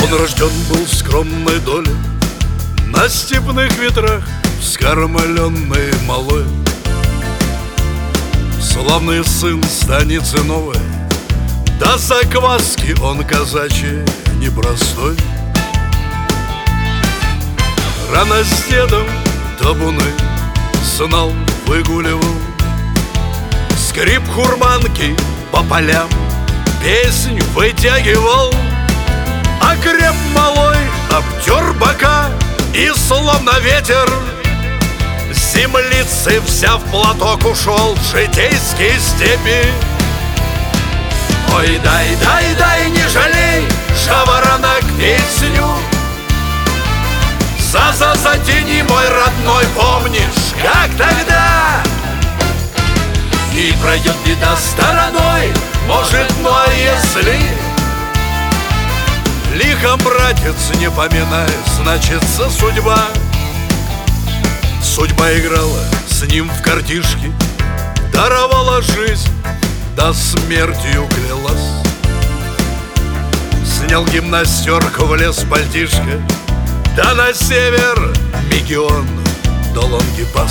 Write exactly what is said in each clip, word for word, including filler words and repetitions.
Он рожден был в скромной доле, на степных ветрах вскормленный малой. Славный сын станицы новой, да закваски он казачий непростой. Рано с дедом табуны знал, выгуливал, скрип хурманки по полям песнь вытягивал. Окреп малой, обтер бока, и словно ветер землицы вся в платок ушел в житейские степи. Ой, дай, дай, дай, не жалей, жаворонок, песню. За-за, затяни, мой родной, помнишь, как тогда? И пройдет беда стороной, может, ну а если лихом, братец, не поминай, значится судьба. Судьба играла с ним в картишки, даровала жизнь, да смертью клялась. Снял гимнастерку, влез в пальтишко, да на север мегион до Лонгипас.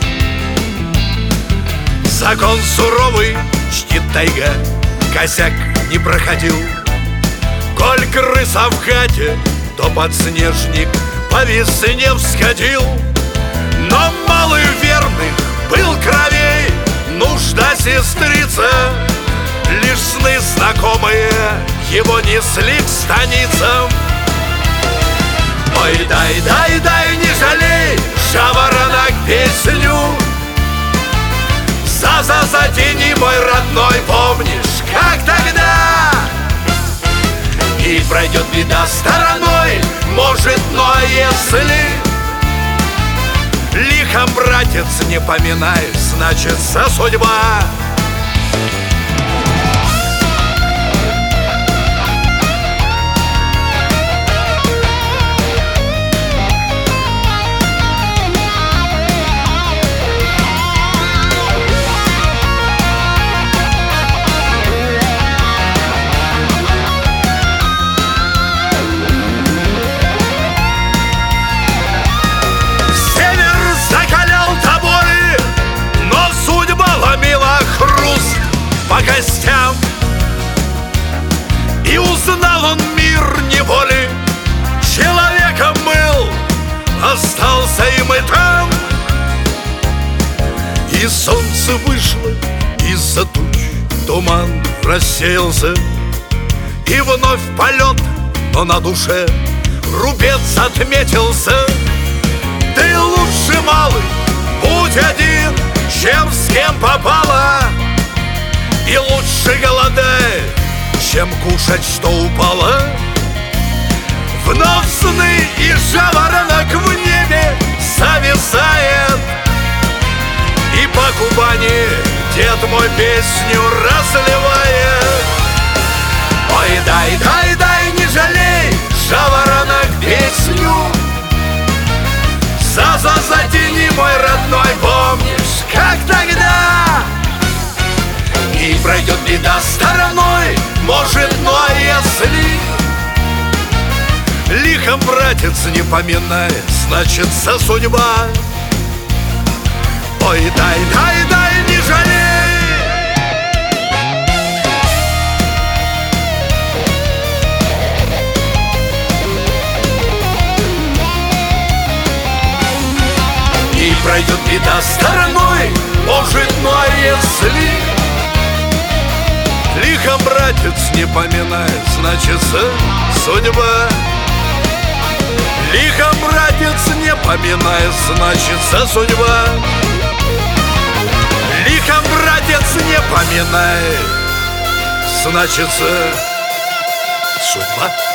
Закон суровый чтит тайга, косяк не проходил. Коль крыса в хате, то подснежник по весне всходил. Но малый верных был кровей, нужда сестрица. Лишь сны знакомые его несли к станицам. Ой, дай, дай, дай, не жалей, жаворонок, песню. За-за, затяни, мой родной, помнишь, как тогда? И пройдет беда стороной, может, ну а если лихом, братец, не поминай, значится судьба. По гостям, и узнал он мир неволи. Человеком был, остался им и там. И солнце вышло из-за туч, туман рассеялся, и вновь полет, но на душе рубец отметился. Ты лучше, малый, будь один, чем с кем попало. И лучше голодай, чем кушать, что упало. Вновь сны, и жаворонок в небе зависает. И по Кубани дед мой песню разливает. Ой, дай, дай, дай, не жалей, жаворонок, песню. За-за, затяни, мой родной, помнишь, как тогда? И пройдет беда стороной, может, ну а если лихом, братец, не поминай, значится судьба. Ой, дай, дай, дай, не жалей. И пройдет беда стороной, может, ну а если лихом, братец, не поминай, значится судьба. Лихом, братец, не поминай, значится судьба. Лихом, братец, не поминай, значится судьба.